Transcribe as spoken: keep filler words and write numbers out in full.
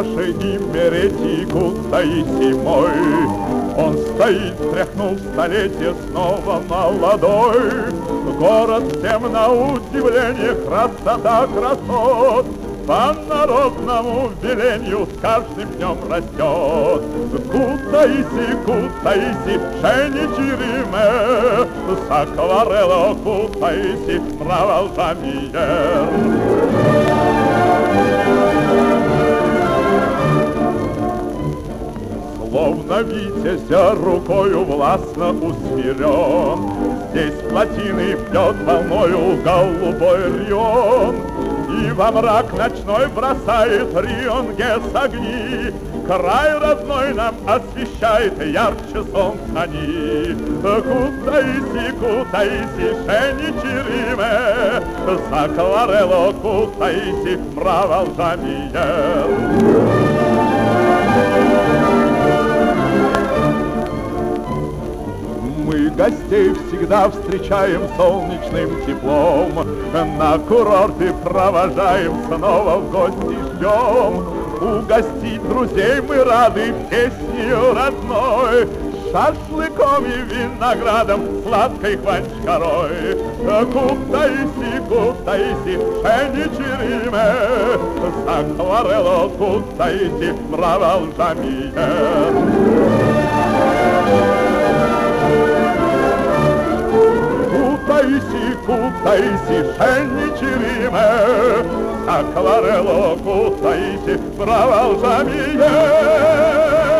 наше имя ретику Таисий мой. Он стоит, тряхнул столетие, снова молодой. Город всем на удивление, красота красот по народному велению с каждым днем растет. Кутаиси, Кутаиси, шеничириме, сакварело Кутаиси, продолжамиер. Словно витязя рукою властно усмирен, здесь плотины пьет волною голубой Рион, и во мрак ночной бросает Рионгес огни. Край родной нам освещает ярче солнца они. Кутаиси, Кутаиси, шеничириме, сакварело Кутаиси, продолжамиер. Мы гостей всегда встречаем солнечным теплом, на курорты провожаем, снова в гости ждем. Угостить друзей мы рады песнью родной, шашлыком и виноградом, сладкой хванчкарой. Кутаиси, Кутаиси, шеничириме, сакварело Кутаиси, продолжамиер. Кутаиси, Кутаиси, шеничириме, сакварело Кутаиси, продолжамиер.